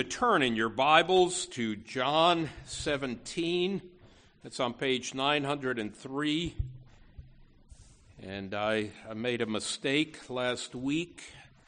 Turn in your Bibles to John 17. It's on page 903. And I made a mistake last week.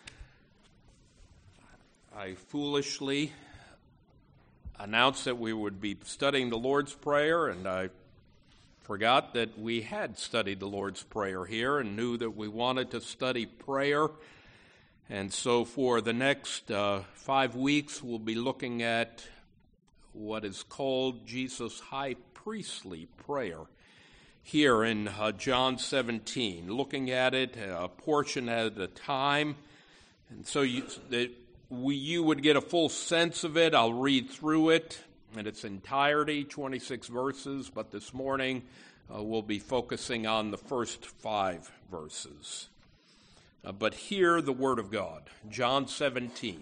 I foolishly announced that we would be studying the Lord's Prayer, and I forgot that we had studied the Lord's Prayer here and knew that we wanted to study prayer. And so for the next 5 weeks, we'll be looking at what is called Jesus' high priestly prayer here in John 17, looking at it a portion at a time. And so you would get a full sense of it. I'll read through it in its entirety, 26 verses, but this morning we'll be focusing on the first 5 verses. But hear the word of God, John 17.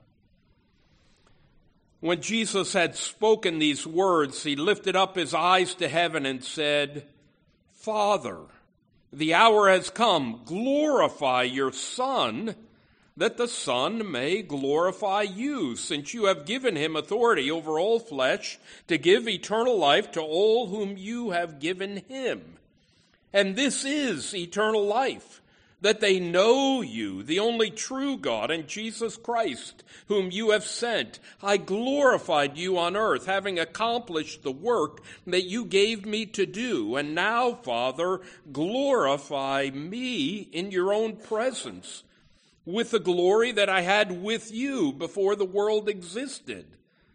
When Jesus had spoken these words, he lifted up his eyes to heaven and said, Father, the hour has come. Glorify your Son, that the Son may glorify you, since you have given him authority over all flesh to give eternal life to all whom you have given him. And this is eternal life, that they know you, the only true God, and Jesus Christ, whom you have sent. I glorified you on earth, having accomplished the work that you gave me to do. And now, Father, glorify me in your own presence, with the glory that I had with you before the world existed.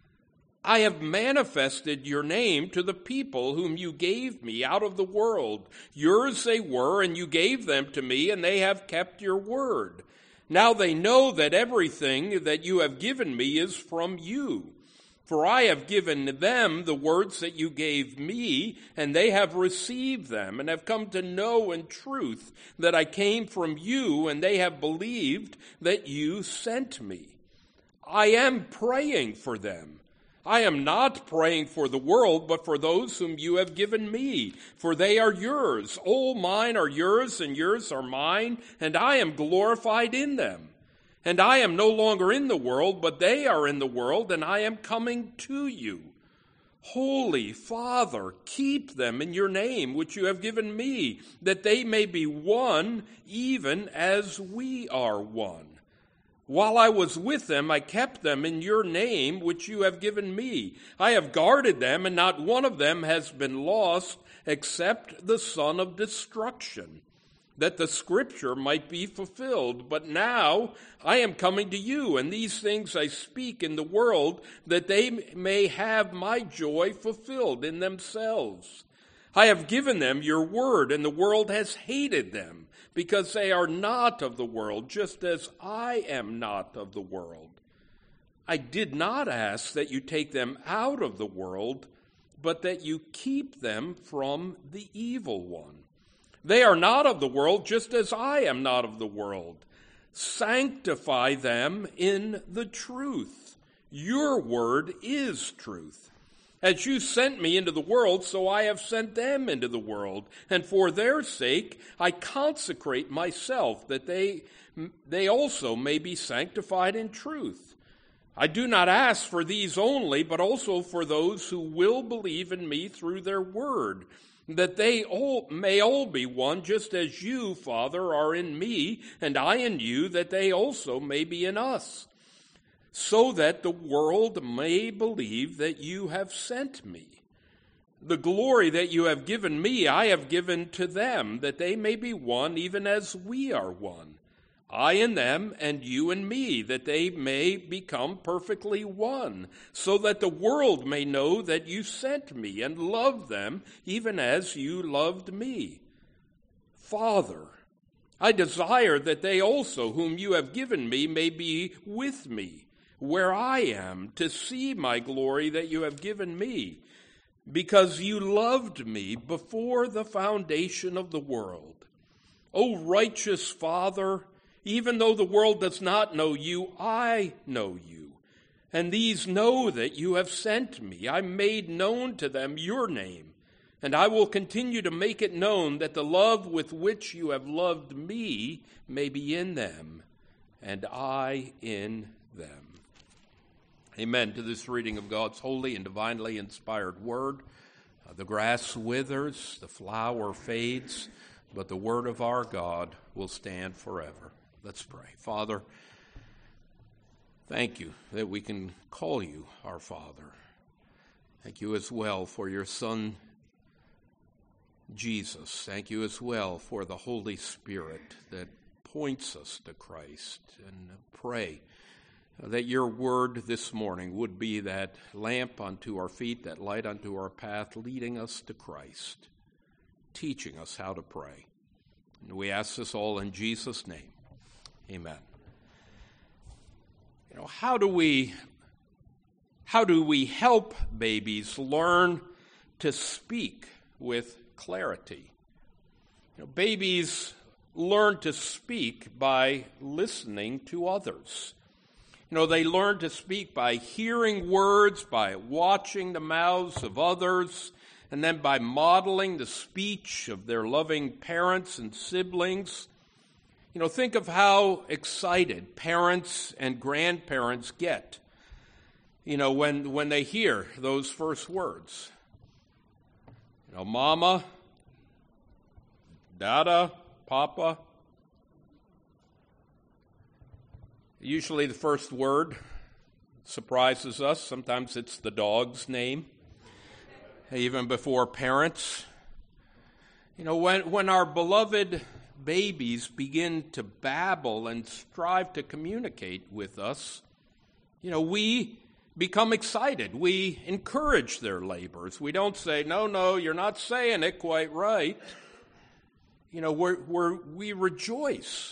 I have manifested your name to the people whom you gave me out of the world. Yours they were, and you gave them to me, and they have kept your word. Now they know that everything that you have given me is from you. For I have given them the words that you gave me, and they have received them, and have come to know in truth that I came from you, and they have believed that you sent me. I am praying for them. I am not praying for the world, but for those whom you have given me, for they are yours. All mine are yours, and yours are mine, and I am glorified in them. And I am no longer in the world, but they are in the world, and I am coming to you. Holy Father, keep them in your name, which you have given me, that they may be one, even as we are one. While I was with them, I kept them in your name, which you have given me. I have guarded them, and not one of them has been lost, except the son of destruction, that the scripture might be fulfilled. But now I am coming to you, and these things I speak in the world, that they may have my joy fulfilled in themselves. I have given them your word, and the world has hated them, because they are not of the world, just as I am not of the world. I did not ask that you take them out of the world, but that you keep them from the evil one. They are not of the world, just as I am not of the world. Sanctify them in the truth. Your word is truth. As you sent me into the world, so I have sent them into the world. And for their sake I consecrate myself, that they also may be sanctified in truth. I do not ask for these only, but also for those who will believe in me through their word, that they may all be one, just as you, Father, are in me, and I in you, that they also may be in us, so that the world may believe that you have sent me. The glory that you have given me, I have given to them, that they may be one, even as we are one. I in them, and you in me, that they may become perfectly one, so that the world may know that you sent me and loved them, even as you loved me. Father, I desire that they also, whom you have given me, may be with me, where I am, to see my glory that you have given me, because you loved me before the foundation of the world. O righteous Father, even though the world does not know you, I know you, and these know that you have sent me. I made known to them your name, and I will continue to make it known, that the love with which you have loved me may be in them, and I in them. Amen to this reading of God's holy and divinely inspired word. The grass withers, the flower fades, but the word of our God will stand forever. Let's pray. Father, thank you that we can call you our Father. Thank you as well for your Son, Jesus. Thank you as well for the Holy Spirit that points us to Christ. And pray that your word this morning would be that lamp unto our feet, that light unto our path, leading us to Christ, teaching us how to pray. And we ask this all in Jesus' name. Amen. How do we help babies learn to speak with clarity? Babies learn to speak by listening to others. They learn to speak by hearing words, by watching the mouths of others, and then by modeling the speech of their loving parents and siblings. Think of how excited parents and grandparents get, when they hear those first words. Mama, Dada, Papa. Usually the first word surprises us. Sometimes it's the dog's name, even before parents. When our beloved babies begin to babble and strive to communicate with us, we become excited. We encourage their labors. We don't say, no, you're not saying it quite right. We rejoice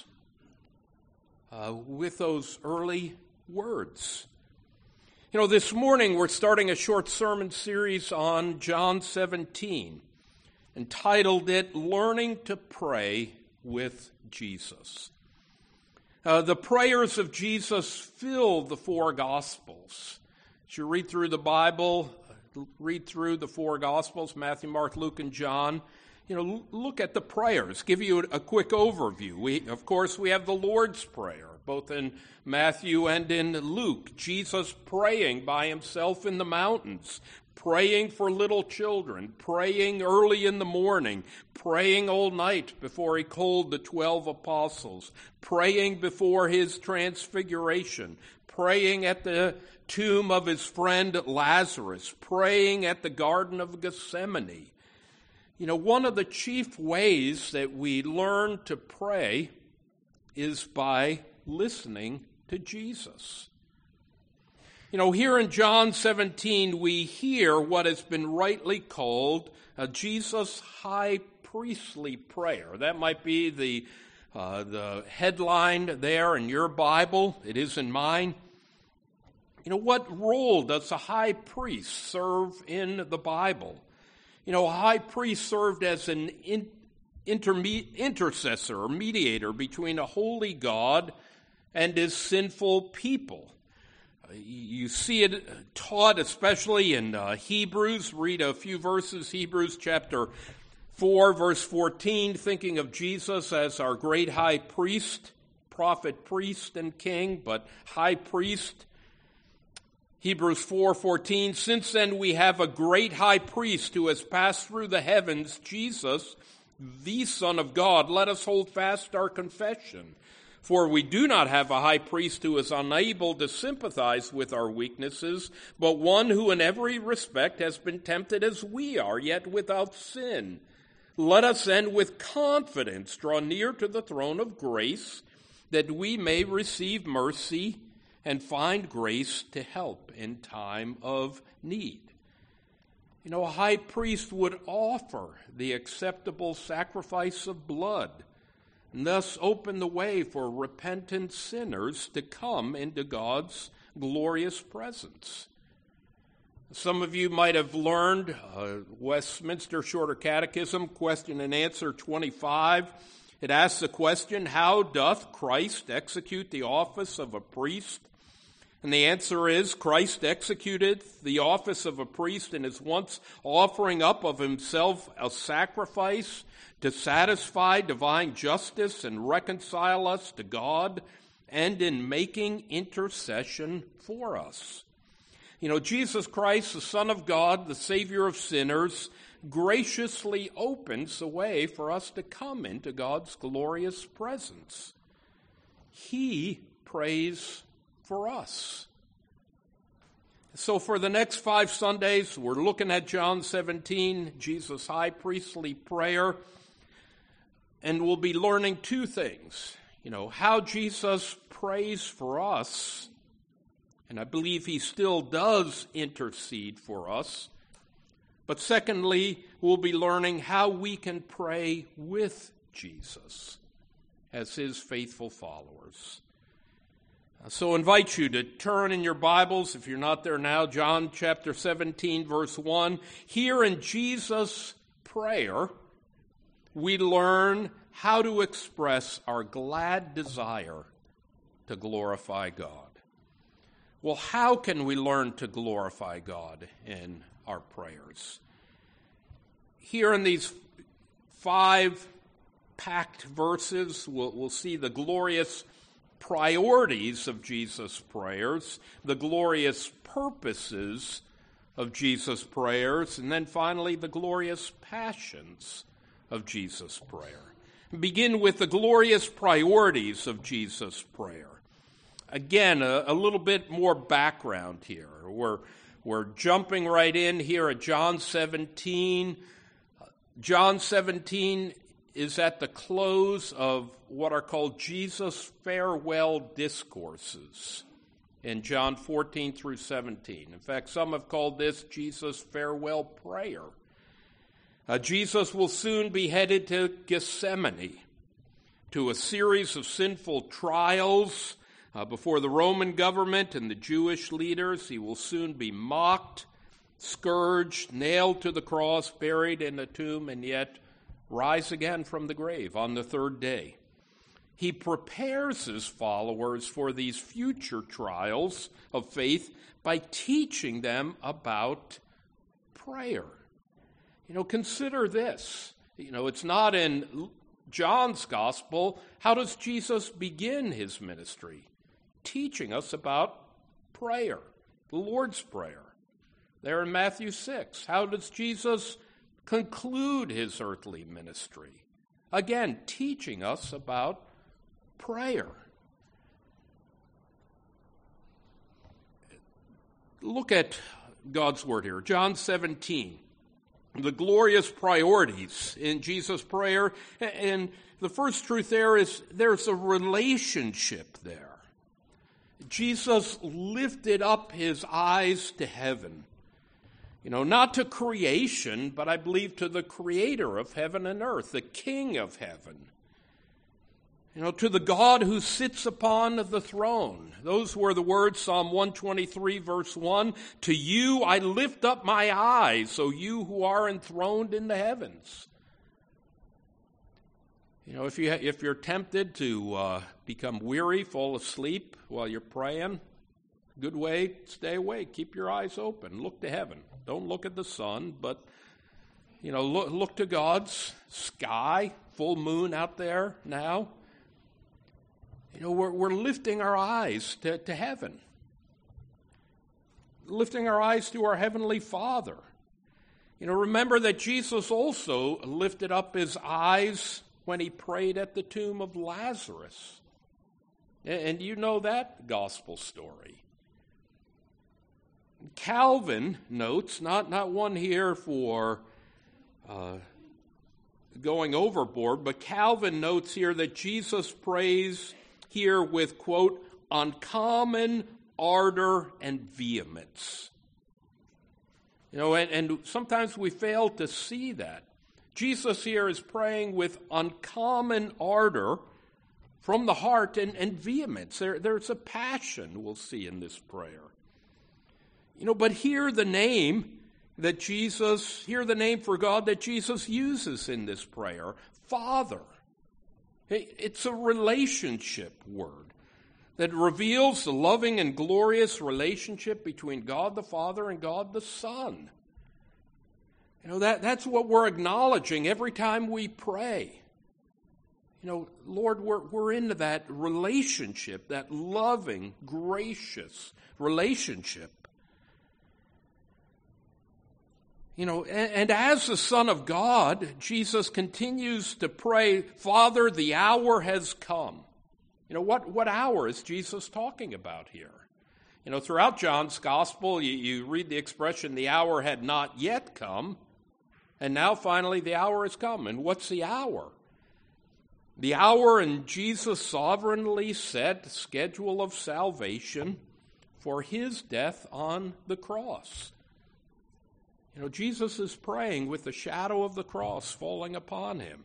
with those early words. This morning we're starting a short sermon series on John 17, entitled it, Learning to Pray with Jesus. The prayers of Jesus fill the four Gospels. As you read through the Bible, read through the four Gospels, Matthew, Mark, Luke, and John, look at the prayers, give you a quick overview. We have the Lord's Prayer, both in Matthew and in Luke. Jesus praying by himself in the mountains, praying for little children, praying early in the morning, praying all night before he called the 12 apostles, praying before his transfiguration, praying at the tomb of his friend Lazarus, praying at the Garden of Gethsemane. One of the chief ways that we learn to pray is by listening to Jesus. Here in John 17, we hear what has been rightly called Jesus' high priestly prayer. That might be the headline there in your Bible. It is in mine. What role does a high priest serve in the Bible? A high priest served as an intercessor or mediator between a holy God and his sinful people. You see it taught especially in Hebrews. Read a few verses, Hebrews chapter 4, verse 14, thinking of Jesus as our great high priest, prophet, priest, and king, but high priest. Hebrews 4:14, since then we have a great high priest who has passed through the heavens, Jesus, the Son of God. Let us hold fast our confession. For we do not have a high priest who is unable to sympathize with our weaknesses, but one who in every respect has been tempted as we are, yet without sin. Let us then with confidence draw near to the throne of grace, that we may receive mercy and find grace to help in time of need. A high priest would offer the acceptable sacrifice of blood, and thus open the way for repentant sinners to come into God's glorious presence. Some of you might have learned Westminster Shorter Catechism, question and answer 25. It asks the question, how doth Christ execute the office of a priest? And the answer is, Christ executed the office of a priest in his once offering up of himself a sacrifice to satisfy divine justice and reconcile us to God, and in making intercession for us. Jesus Christ, the Son of God, the Savior of sinners, graciously opens the way for us to come into God's glorious presence. He prays for us. So for the next 5 Sundays, we're looking at John 17, Jesus' high priestly prayer, and we'll be learning 2 things. How Jesus prays for us, and I believe he still does intercede for us. But secondly, we'll be learning how we can pray with Jesus as his faithful followers. So I invite you to turn in your Bibles, if you're not there now, John chapter 17, verse 1. Here in Jesus' prayer, we learn how to express our glad desire to glorify God. Well, how can we learn to glorify God in our prayers? Here in these 5 packed verses, we'll see the glorious priorities of Jesus' prayers, the glorious purposes of Jesus' prayers, and then finally the glorious passions of Jesus' prayer. Begin with the glorious priorities of Jesus' prayer. Again, a little bit more background here. We're jumping right in here at John 17. John 17 is at the close of what are called Jesus' farewell discourses in John 14 through 17. In fact, some have called this Jesus' farewell prayer. Jesus will soon be headed to Gethsemane, to a series of sinful trials before the Roman government and the Jewish leaders. He will soon be mocked, scourged, nailed to the cross, buried in a tomb, and yet rise again from the grave on the 3rd day. He prepares his followers for these future trials of faith by teaching them about prayer. Consider this. It's not in John's gospel. How does Jesus begin his ministry? Teaching us about prayer, the Lord's Prayer. There in Matthew 6. How does Jesus conclude his earthly ministry? Again, teaching us about prayer. Look at God's word here. John 17. The glorious priorities in Jesus' prayer. And the first truth there is there's a relationship there. Jesus lifted up his eyes to heaven. Not to creation, but I believe to the creator of heaven and earth, the King of heaven. To the God who sits upon the throne. Those were the words, Psalm 123, verse 1. To you I lift up my eyes, O you who are enthroned in the heavens. If you're tempted to become weary, fall asleep while you're praying, good way, stay awake. Keep your eyes open. Look to heaven. Don't look at the sun, but, look to God's sky, full moon out there now. We're lifting our eyes to heaven, lifting our eyes to our Heavenly Father. Remember that Jesus also lifted up his eyes when he prayed at the tomb of Lazarus. And you know that gospel story. Calvin notes, not one here for going overboard, but Calvin notes here that Jesus prays here with, quote, uncommon ardor and vehemence. And sometimes we fail to see that. Jesus here is praying with uncommon ardor from the heart and vehemence. There's a passion we'll see in this prayer. But hear the name for God that Jesus uses in this prayer, Father. It's a relationship word that reveals the loving and glorious relationship between God the Father and God the Son. That's what we're acknowledging every time we pray. Lord, we're into that relationship, that loving, gracious relationship. And as the Son of God, Jesus continues to pray, Father, the hour has come. What hour is Jesus talking about here? Throughout John's gospel, you read the expression, the hour had not yet come, and now finally the hour has come. And what's the hour? The hour in Jesus' sovereignly set schedule of salvation for his death on the cross. Jesus is praying with the shadow of the cross falling upon him.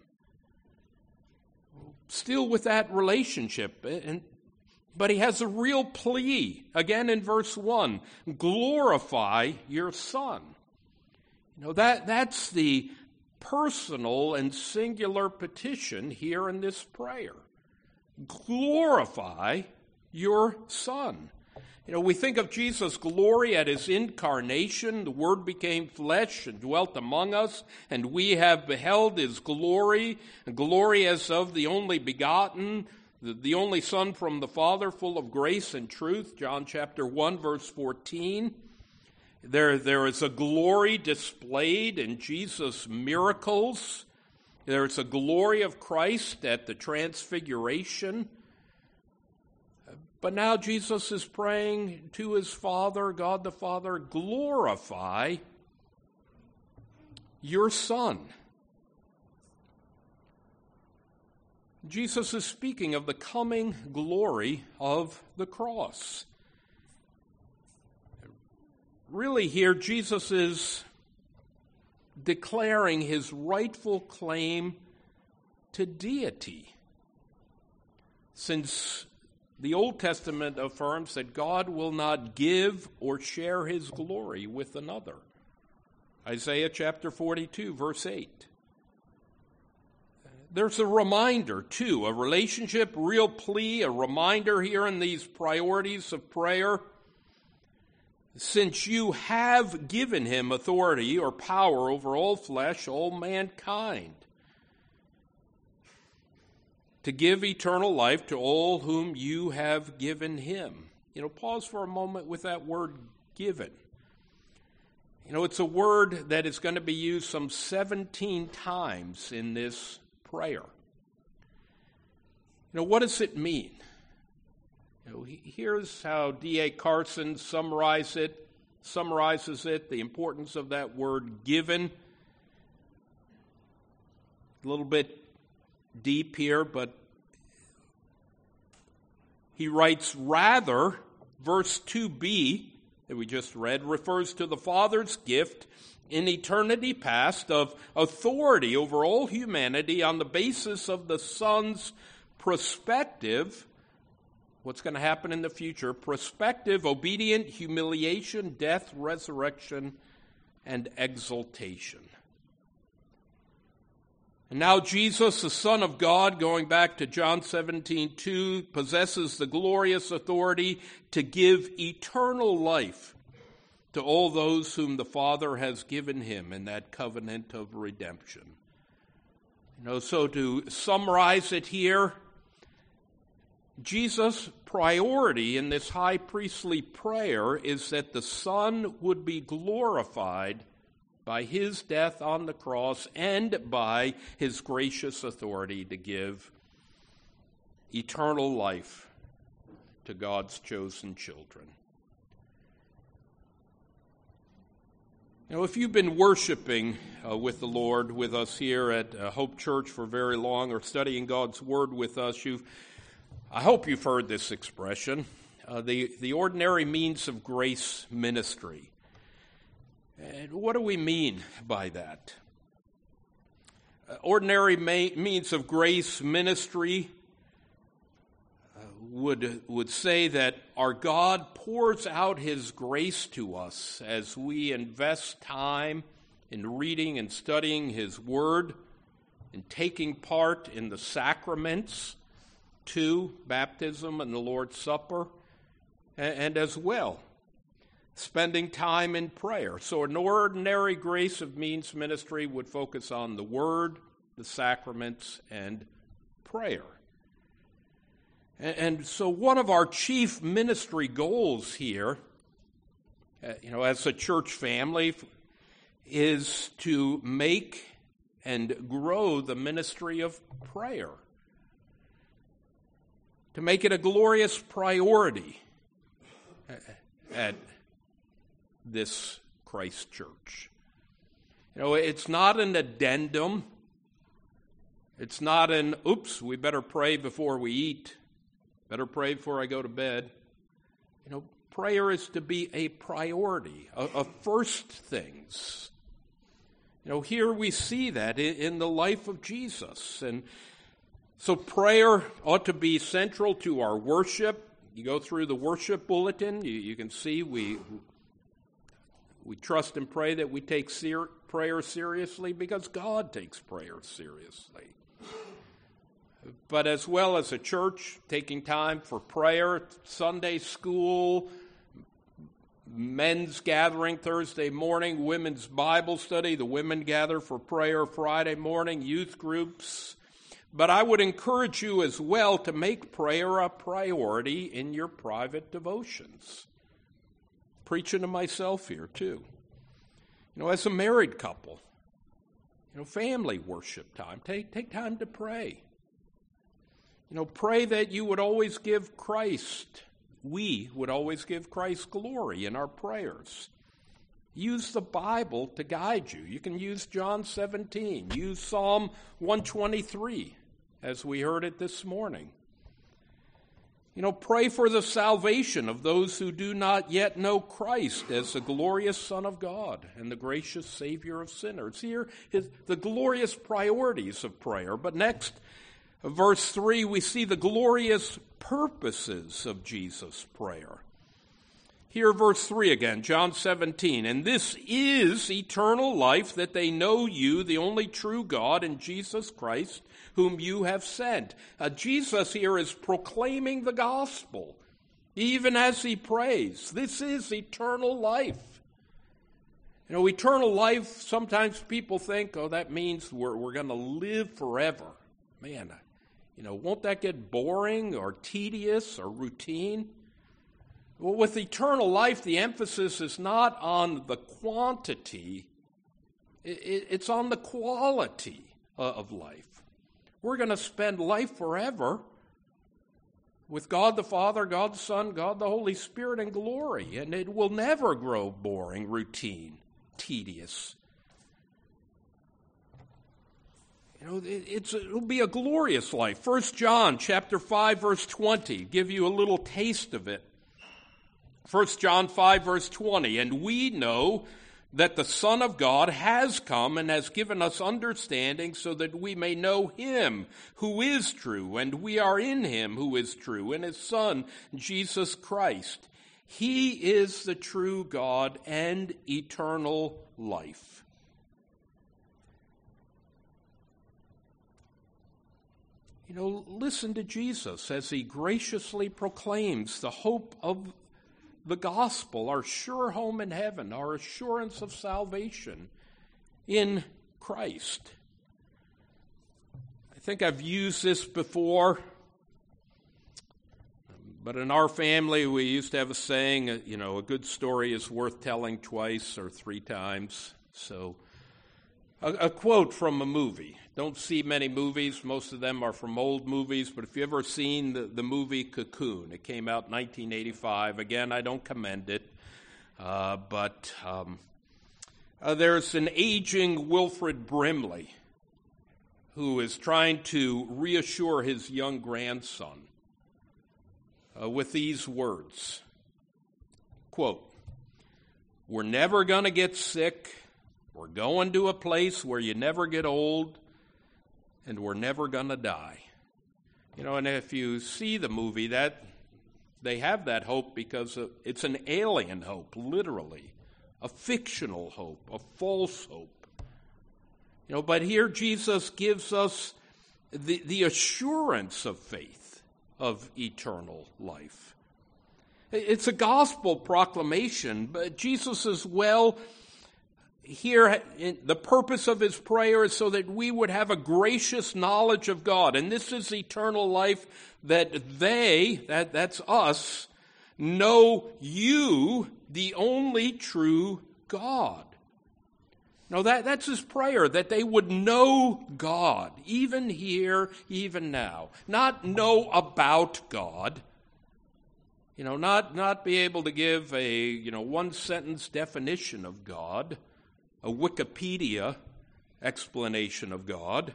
Still with that relationship, but he has a real plea, again in verse 1, glorify your Son. That's the personal and singular petition here in this prayer. Glorify your Son. We think of Jesus' glory at his incarnation. The Word became flesh and dwelt among us, and we have beheld his glory, glory as of the only begotten, the only Son from the Father, full of grace and truth. John chapter 1, verse 14. There is a glory displayed in Jesus' miracles. There is a glory of Christ at the transfiguration. But now Jesus is praying to his Father, God the Father, glorify your Son. Jesus is speaking of the coming glory of the cross. Really here, Jesus is declaring his rightful claim to deity. Since the Old Testament affirms that God will not give or share his glory with another. Isaiah chapter 42, verse 8. There's a reminder, too, a relationship, real plea, a reminder here in these priorities of prayer. Since you have given him authority or power over all flesh, all mankind, to give eternal life to all whom you have given him. Pause for a moment with that word given. It's a word that is going to be used some 17 times in this prayer. What does it mean? Here's how D.A. Carson summarizes it, the importance of that word given. A little bit deep here, but he writes, rather, verse 2b that we just read refers to the Father's gift in eternity past of authority over all humanity on the basis of the Son's prospective, what's going to happen in the future, prospective, obedient humiliation, death, resurrection, and exaltation. And now Jesus, the Son of God, going back to John 17:2, possesses the glorious authority to give eternal life to all those whom the Father has given him in that covenant of redemption. So to summarize it here, Jesus' priority in this high priestly prayer is that the Son would be glorified by his death on the cross and by his gracious authority to give eternal life to God's chosen children. If you've been worshiping with the Lord with us here at Hope Church for very long, or studying God's Word with us, I hope you've heard this expression, the ordinary means of grace ministry. And what do we mean by that? Ordinary means of grace ministry would say that our God pours out his grace to us as we invest time in reading and studying his word, in taking part in the sacraments, too, baptism and the Lord's Supper, and as well spending time in prayer. So an ordinary grace of means ministry would focus on the word, the sacraments, and prayer. And so one of our chief ministry goals here, as a church family, is to make and grow the ministry of prayer, to make it a glorious priority at this Christ Church. It's not an addendum. It's not an, oops, we better pray before we eat. Better pray before I go to bed. Prayer is to be a priority, of first things. Here we see that in the life of Jesus. And so prayer ought to be central to our worship. You go through the worship bulletin, you can see we trust and pray that we take prayer seriously because God takes prayer seriously. But as well as a church, taking time for prayer, Sunday school, men's gathering Thursday morning, women's Bible study, the women gather for prayer Friday morning, youth groups. But I would encourage you as well to make prayer a priority in your private devotions. Preaching to myself here too. As a married couple, family worship time, take time to pray. Pray that you would always give Christ, we would always give Christ glory in our prayers. Use the Bible to guide you. You can use John 17. Use Psalm 123, as we heard it this morning. Pray for the salvation of those who do not yet know Christ as the glorious Son of God and the gracious Savior of sinners. Here is the glorious priorities of prayer. But next, verse 3, we see the glorious purposes of Jesus' prayer. Here, verse 3 again, John 17. And this is eternal life, that they know you, the only true God, and Jesus Christ, whom you have sent. Jesus here is proclaiming the gospel, even as he prays. This is eternal life. Eternal life, sometimes people think, that means we're going to live forever. Man, won't that get boring or tedious or routine? Well, with eternal life, the emphasis is not on the quantity, it's on the quality of life. We're going to spend life forever with God the Father, God the Son, God the Holy Spirit in glory, and it will never grow boring, routine, tedious. It'll be a glorious life. 1 John chapter 5, verse 20, give you a little taste of it. 1 John 5, verse 20, and we know that the Son of God has come and has given us understanding so that we may know him who is true, and we are in him who is true, and his Son, Jesus Christ. He is the true God and eternal life. Listen to Jesus as he graciously proclaims the hope of the gospel, our sure home in heaven, our assurance of salvation in Christ. I think I've used this before, but in our family we used to have a saying, a good story is worth telling twice or three times. So a quote from a movie. Don't see many movies. Most of them are from old movies. But if you've ever seen the movie Cocoon, it came out in 1985. Again, I don't commend it. But there's an aging Wilfred Brimley who is trying to reassure his young grandson with these words. Quote, "We're never going to get sick. We're going to a place where you never get old, and we're never going to die." And if you see the movie, that they have that hope because it's an alien hope, literally, a fictional hope, a false hope. But here Jesus gives us the assurance of faith of eternal life. It's a gospel proclamation, but Jesus as well. Here, the purpose of his prayer is so that we would have a gracious knowledge of God. And this is eternal life, that that's us, know you, the only true God. No, that's his prayer, that they would know God, even here, even now. Not know about God. Not be able to give a, one-sentence definition of God, a Wikipedia explanation of God.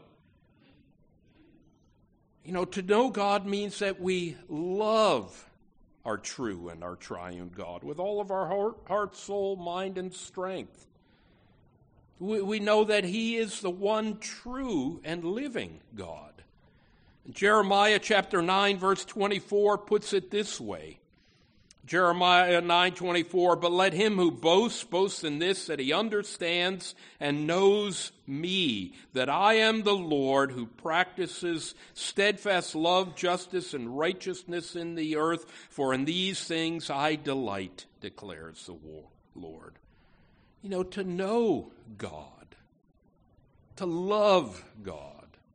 To know God means that we love our true and our triune God with all of our heart, soul, mind, and strength. We know that he is the one true and living God. Jeremiah chapter 9, verse 24 puts it this way. Jeremiah 9:24, but let him who boasts boast in this, that he understands and knows me, that I am the Lord who practices steadfast love, justice, and righteousness in the earth, for in these things I delight, declares the Lord. To know God, to love God.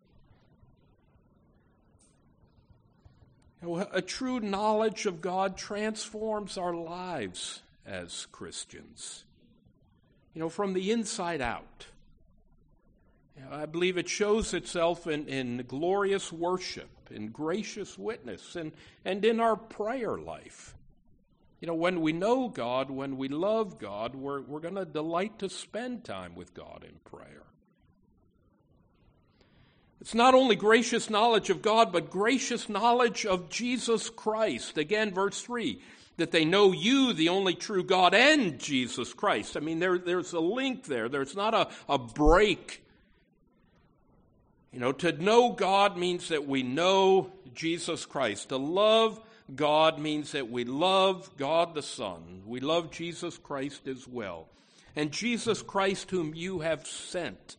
A true knowledge of God transforms our lives as Christians, from the inside out. I believe it shows itself in glorious worship, in gracious witness, and in our prayer life. When we know God, when we love God, we're going to delight to spend time with God in prayer. It's not only gracious knowledge of God, but gracious knowledge of Jesus Christ. Again, verse 3, that they know you, the only true God, and Jesus Christ. I mean, there's a link there. There's not a break. To know God means that we know Jesus Christ. To love God means that we love God the Son. We love Jesus Christ as well. And Jesus Christ whom you have sent.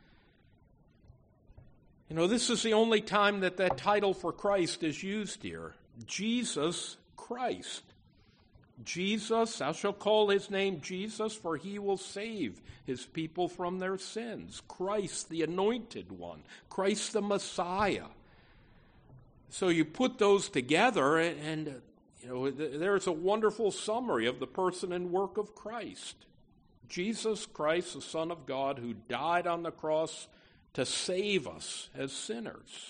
This is the only time that title for Christ is used here. Jesus Christ. Jesus, thou shalt call his name Jesus, for he will save his people from their sins. Christ, the anointed one. Christ, the Messiah. So you put those together, and there's a wonderful summary of the person and work of Christ. Jesus Christ, the Son of God, who died on the cross to save us as sinners.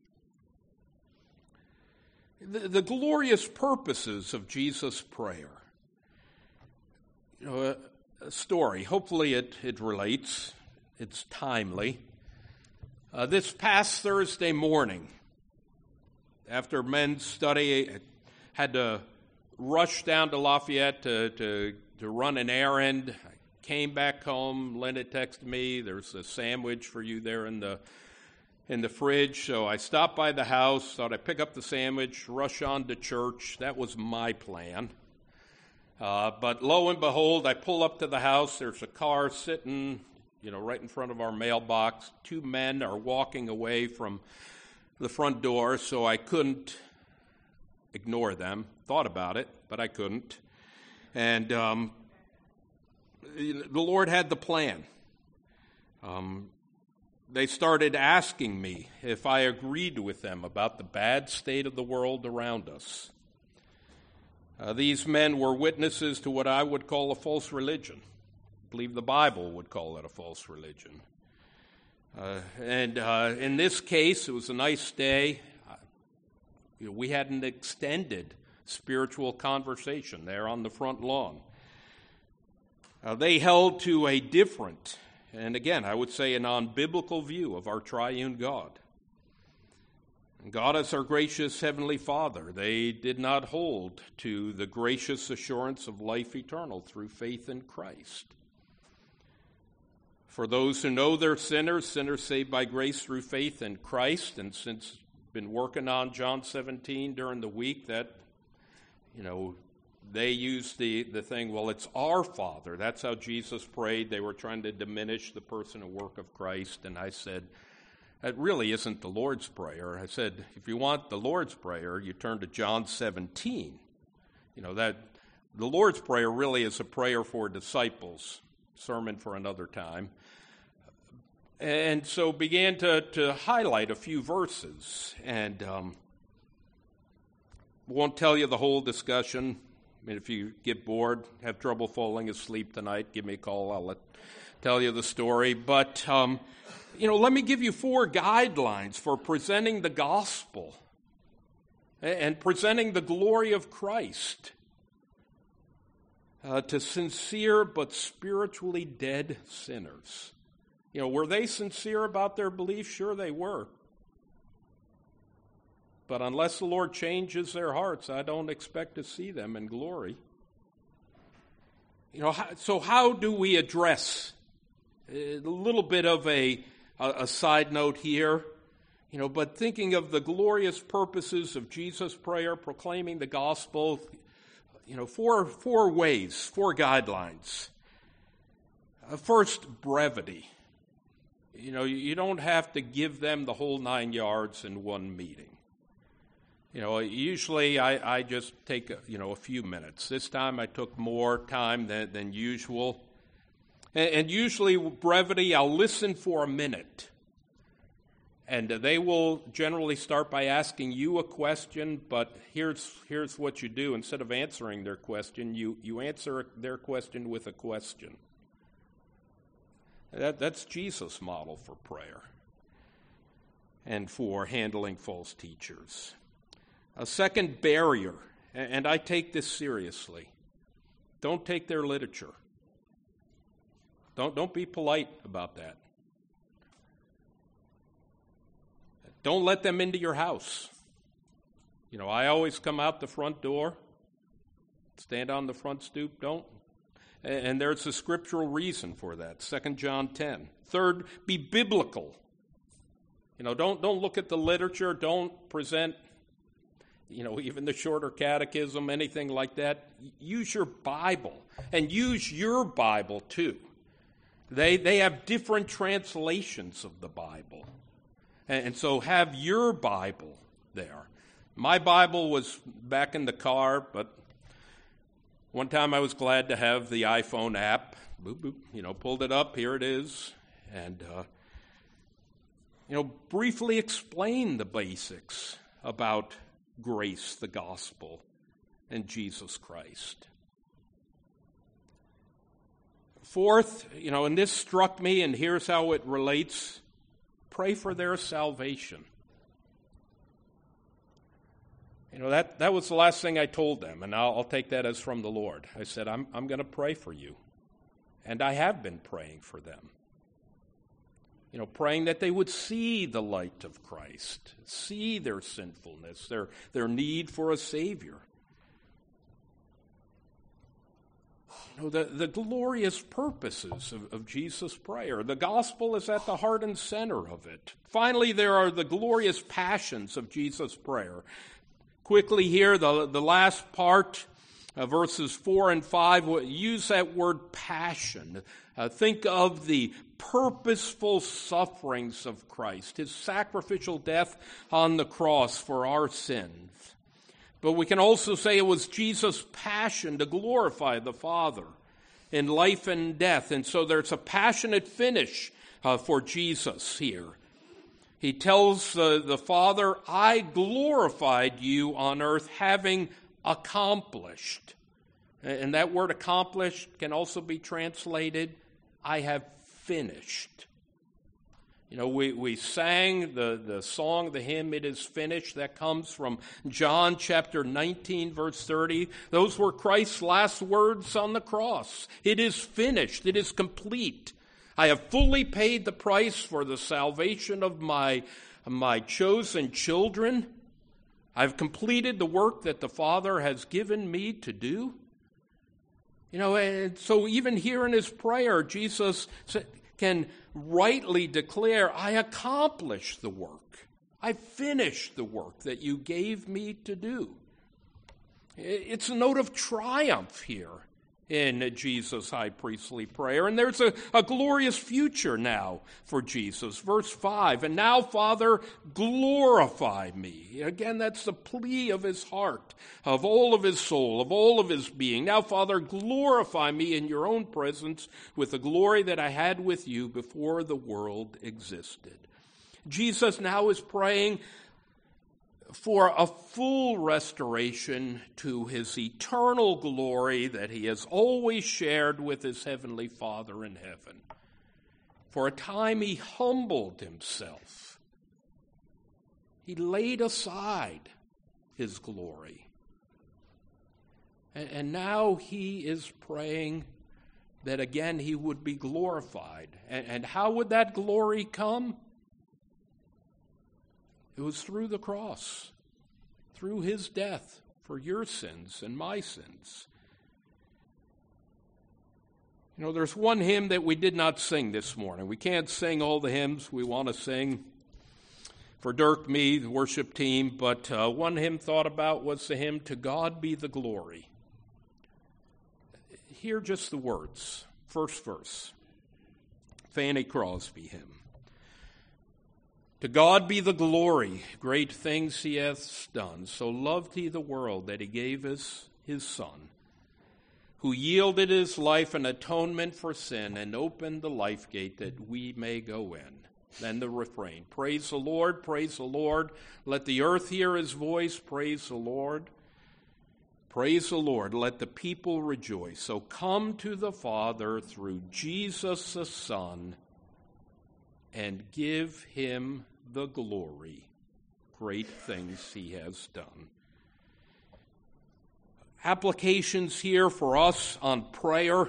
The glorious purposes of Jesus' prayer. A story. Hopefully it relates. It's timely. This past Thursday morning, after men's study, I had to rush down to Lafayette to run an errand. Came back home. Linda texted me, there's a sandwich for you there in the fridge. So I stopped by the house, thought I'd pick up the sandwich, rush on to church. That was my plan. But lo and behold, I pull up to the house. There's a car sitting, right in front of our mailbox. Two men are walking away from the front door, so I couldn't ignore them. Thought about it, but I couldn't. And the Lord had the plan. They started asking me if I agreed with them about the bad state of the world around us. These men were witnesses to what I would call a false religion. I believe the Bible would call it a false religion. And in this case, it was a nice day. We had an extended spiritual conversation there on the front lawn. They held to a different, and again, I would say a non-biblical view of our triune God. And God is our gracious Heavenly Father. They did not hold to the gracious assurance of life eternal through faith in Christ. For those who know they're sinners saved by grace through faith in Christ, and since been working on John 17 during the week, that, they used the thing, well, it's our Father. That's how Jesus prayed. They were trying to diminish the person and work of Christ. And I said, that really isn't the Lord's Prayer. I said, if you want the Lord's Prayer, you turn to John 17. That the Lord's Prayer really is a prayer for disciples. Sermon for another time. And so began to highlight a few verses. And won't tell you the whole discussion. I mean, if you get bored, have trouble falling asleep tonight, give me a call. I'll tell you the story. But, let me give you 4 guidelines for presenting the gospel and presenting the glory of Christ to sincere but spiritually dead sinners. Were they sincere about their belief? Sure they were. But unless the Lord changes their hearts, I don't expect to see them in glory. So how do we address a little bit of a side note here? But thinking of the glorious purposes of Jesus' prayer, proclaiming the gospel, 4 ways, 4 guidelines. First, brevity. You don't have to give them the whole 9 yards in one meeting. Usually I just take, a few minutes. This time I took more time than usual. And usually brevity, I'll listen for a minute. And they will generally start by asking you a question, but here's what you do. Instead of answering their question, you answer their question with a question. That's Jesus' model for prayer and for handling false teachers. A second barrier, and I take this seriously, don't take their literature. Don't be polite about that. Don't let them into your house. I always come out the front door, stand on the front stoop, don't. And there's a scriptural reason for that, 2 John 10. Third, be biblical. Don't look at the literature, don't present even the shorter catechism, anything like that. Use your Bible, and use your Bible too. They have different translations of the Bible, and so have your Bible there. My Bible was back in the car, but one time I was glad to have the iPhone app. Boop, boop, pulled it up, here it is, and briefly explain the basics about grace, the gospel, and Jesus Christ. Fourth, and this struck me, and here's how it relates, pray for their salvation. That was the last thing I told them, and I'll take that as from the Lord. I said, I'm going to pray for you, and I have been praying for them. Praying that they would see the light of Christ, see their sinfulness, their need for a Savior. The glorious purposes of Jesus' prayer. The gospel is at the heart and center of it. Finally, there are the glorious passions of Jesus' prayer. Quickly here, the last part, verses 4 and 5, use that word passion. Think of the purposeful sufferings of Christ, his sacrificial death on the cross for our sins. But we can also say it was Jesus' passion to glorify the Father in life and death. And so there's a passionate finish for Jesus here. He tells the Father, I glorified you on earth, having accomplished. And that word accomplished can also be translated, I have finished. We sang the song, the hymn, It Is Finished. That comes from John chapter 19, verse 30. Those were Christ's last words on the cross. It is finished. It is complete. I have fully paid the price for the salvation of my chosen children. I've completed the work that the Father has given me to do. And so even here in his prayer, Jesus can rightly declare, I accomplished the work. I finished the work that you gave me to do. It's a note of triumph here in Jesus' high priestly prayer. And there's a glorious future now for Jesus. Verse 5, and now, Father, glorify me. Again, that's the plea of his heart, of all of his soul, of all of his being. Now, Father, glorify me in your own presence with the glory that I had with you before the world existed. Jesus now is praying, for a full restoration to his eternal glory that he has always shared with his heavenly Father in heaven. For a time he humbled himself. He laid aside his glory. And now he is praying that again he would be glorified. And how would that glory come? It was through the cross, through his death for your sins and my sins. You know, there's one hymn that we did not sing this morning. We can't sing all the hymns we want to sing for Dirk, me, the worship team, but one hymn thought about was the hymn, "To God Be the Glory." Hear just the words, first verse, Fanny Crosby hymn. To God be the glory, great things he hath done. So loved he the world that he gave us his Son, who yielded his life an atonement for sin and opened the life gate that we may go in. Then the refrain, praise the Lord, let the earth hear his voice, praise the Lord. Praise the Lord, let the people rejoice. So come to the Father through Jesus the Son and give him the glory. Great things he has done. Applications here for us on prayer.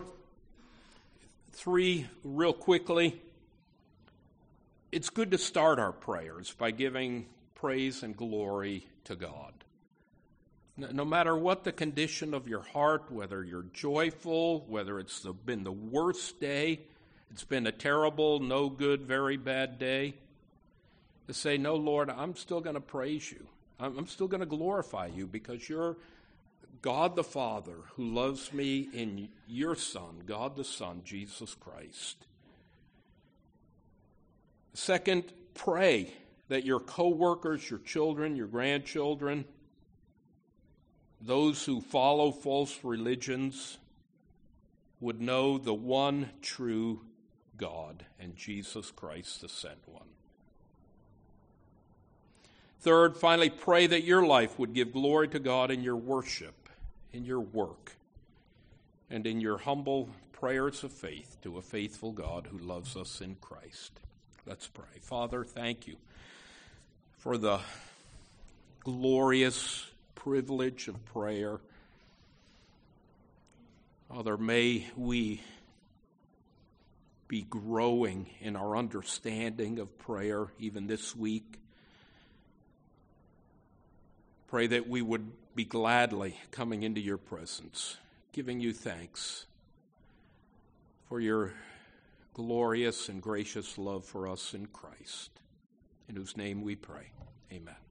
3 real quickly. It's good to start our prayers by giving praise and glory to God. No matter what the condition of your heart, whether you're joyful, whether it's been the worst day, it's been a terrible, no good, very bad day, to say, no, Lord, I'm still going to praise you. I'm still going to glorify you because you're God the Father who loves me in your Son, God the Son, Jesus Christ. Second, pray that your co-workers, your children, your grandchildren, those who follow false religions would know the one true God and Jesus Christ, the sent one. Third, finally, pray that your life would give glory to God in your worship, in your work, and in your humble prayers of faith to a faithful God who loves us in Christ. Let's pray. Father, thank you for the glorious privilege of prayer. Father, may we be growing in our understanding of prayer even this week. Pray that we would be gladly coming into your presence, giving you thanks for your glorious and gracious love for us in Christ, in whose name we pray. Amen.